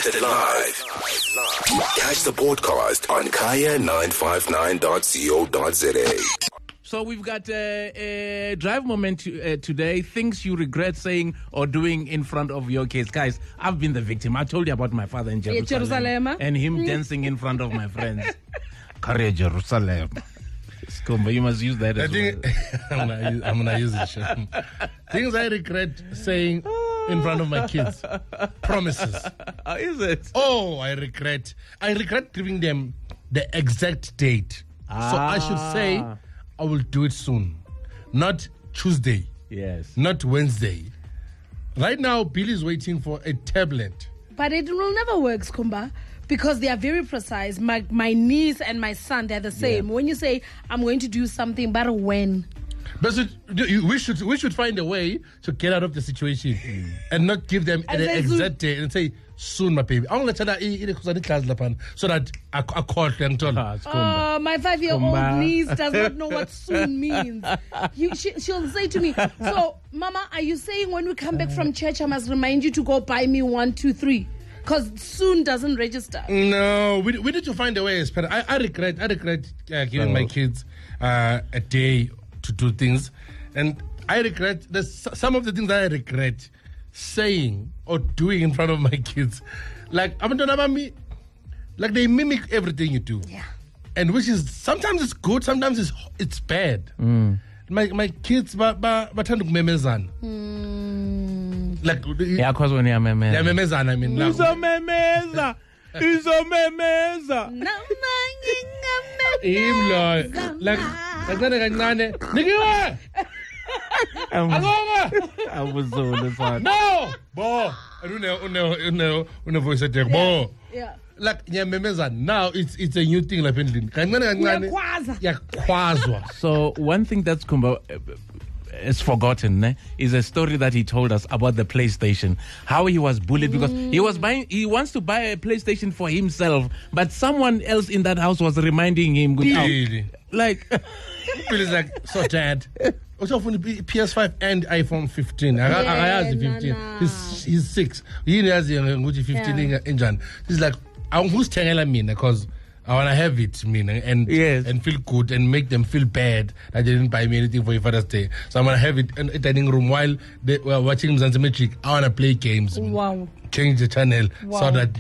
Broadcasted live. Catch the podcast on kaya959.co.za. So we've got a drive moment today. Things you regret saying or doing in front of your kids. Guys, I've been the victim. I told you about my father in Jerusalem. And him dancing in front of my friends. Kare Jerusalem. Skumba, you must use that as well. I'm gonna use it. Things I regret saying in front of my kids. Promises. Is it? Oh, I regret giving them the exact date. So I should say I will do it soon. Not Tuesday. Yes. Not Wednesday. Right now, Billy's waiting for a tablet. But it will never work, Skumba, because they are very precise. My niece and my son, they're the same. Yeah. When you say, I'm going to do something, but when? But we should find a way to get out of the situation and not give them the exact day and say, soon, my baby. I want to tell you so that I call them. Oh, my 5-year-old niece does not know what soon means. She'll say to me, so, Mama, are you saying when we come back from church, I must remind you to go buy me 1, 2, 3? Because soon doesn't register. No, we need to find a way. I regret giving my kids a day to do things, and I regret some of the things I regret saying or doing in front of my kids. Like like they mimic everything you do. Yeah. And which is sometimes it's good, sometimes it's bad. My kids bathanda ukumemezana. Like yeah, because when you're memeza. Yeah, memezana, I mean. Izomemeza. Like kancane nikiwe no bo une voice at bo yeah, like nyamemeza. Now it's a new thing like kancane yakwazwa. So one thing that's Kumba is forgotten is a story that he told us about the PlayStation, how he was bullied because he wants to buy a PlayStation for himself, but someone else in that house was reminding him like Billy's like, so dad, also for the PS5 and iPhone 15. I has the 15. He's 6. He has the 15 engine. He's like, who's telling me? Because I want to have it, and feel good and make them feel bad that they didn't buy me anything for your Father's Day. So I'm going to have it in the dining room while they were watching Mzansi Magic. I want to play games. Wow. Change the channel. Wow. So that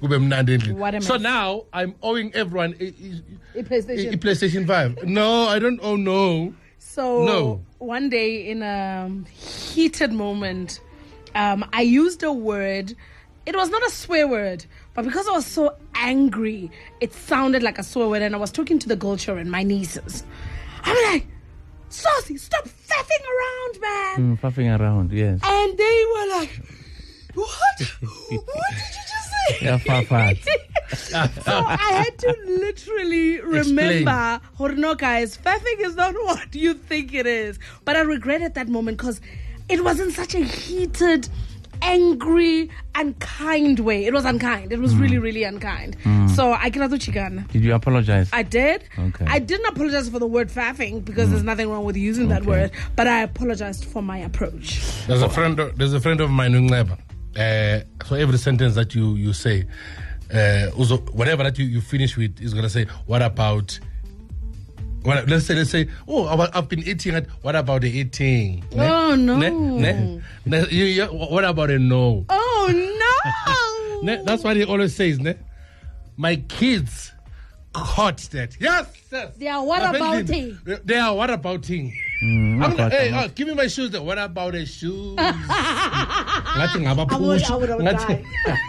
So now I'm owing everyone a PlayStation 5. No, I don't owe no. So one day in a heated moment, I used a word. It was not a swear word, but because I was so angry, it sounded like a swear word. And I was talking to the girl children, my nieces. I'm like, Saucy, stop faffing around, man. Faffing around, yes. And they were like, what? What did you just say? Yeah, faffat. So I had to literally remember, no, guys, faffing is not what you think it is. But I regretted that moment because it wasn't such a heated, angry, unkind way. It was unkind. It was really, really unkind. So I cannot do chicken. Did you apologize? I did. Okay. I didn't apologize for the word faffing because there's nothing wrong with using that word, but I apologized for my approach. There's a friend of mine, Nungeba. So every sentence that you say, also whatever that you finish with is gonna say, what about? Let's say. Oh, I've been eating it. What about the eating? Oh no. What about a no? Oh no. That's what he always says. My kids caught that. Yes. They are whatabouting. They are whatabouting. Hey, give me my shoes. What about the shoes? I would die.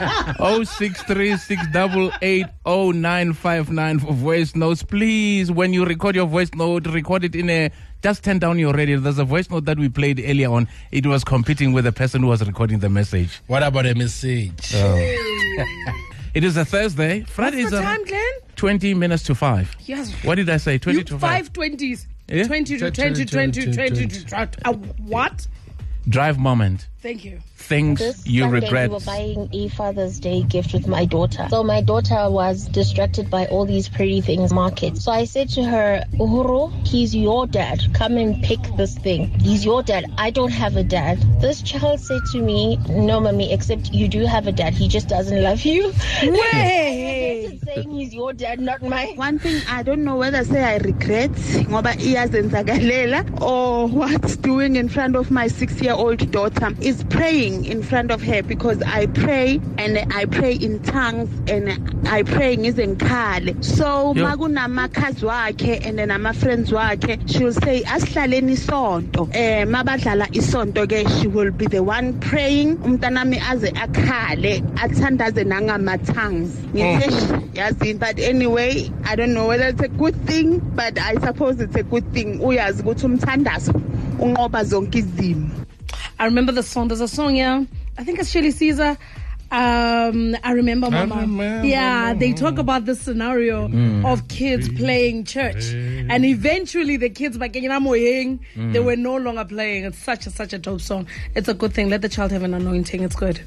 0636880959 for voice notes. Please, when you record your voice note, record it in just turn down your radio. There's a voice note that we played earlier on. It was competing with the person who was recording the message. What about a message? Oh. It is a Thursday. Friday What's the time, Glenn? 20 minutes to 5. Yes. What did I say? 20 to 5. 5 20s. Yeah? 20 to 20. What? Drive moment. Thank you. Things This you Sunday regret. we were buying a Father's Day gift with my daughter. So my daughter was distracted by all these pretty things market. So I said to her, Uhuru, he's your dad. Come and pick this thing. He's your dad. I don't have a dad. This child said to me, no, mommy, except you do have a dad. He just doesn't love you. Way. Saying he's your dad, not mine. One thing I don't know whether say I regret ngoba iyazenzakalela or what's doing in front of my 6-year-old daughter is praying in front of her, because I pray and I pray in tongues and I pray ngizenkhale. So makunamakazi wakhe and then ama friends wakhe, she will say asihlaleni isonto. Mabadlala isonto ke, she will be the one praying. Umntanami aze akhale athandaze nangama tongues. But anyway, I don't know whether it's a good thing, but I suppose it's a good thing. Uyazi ukuthi umthandazo unqoba zonke izimo. I remember the song. There's a song, yeah. I think it's Shelly Caesar. I remember, Mama. They talk about this scenario of kids playing church, and eventually the kids they were no longer playing. It's such a dope song. It's a good thing. Let the child have an anointing. It's good.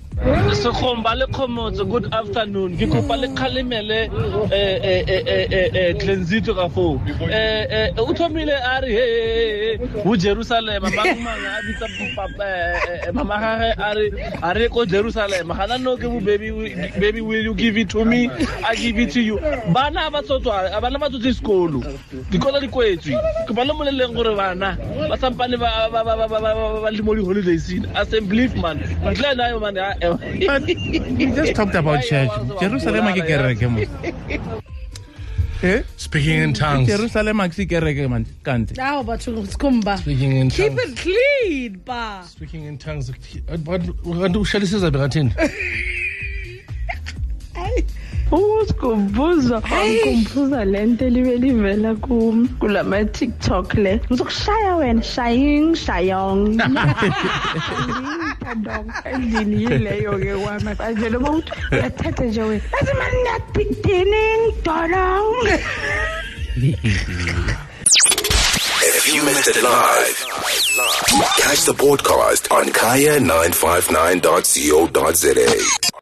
Good afternoon. Ngikupale khalimele Glenzito kafo. Uthomile ari uJerusalem mangumanga abitsa mama ari ko Jerusalem. Hana no ke baby will you give it to me? I give it to you. Bana ba tsotwa abana ba tsotse sekolo. Dikola di kwetswe. Ke bana moleleng gore bana ba sampane ba le mo holidays assembly man. Batla na yo man. But we just talked about church. Jerusalem Speaking in tongues. Jerusalem Speaking in Keep tongues. it clean, ba. Speaking in tongues. What do Shelly Caesar beratin? Ukumbuza lento livela kulama TikTok le. Uzokushaya wena shayong. Endini leyo ke wami. Bavele ukuthi uyathethe nje wena. Bese manje ngiyabhidini dolong. If you missed it live, catch the podcast on kaya959.co.za.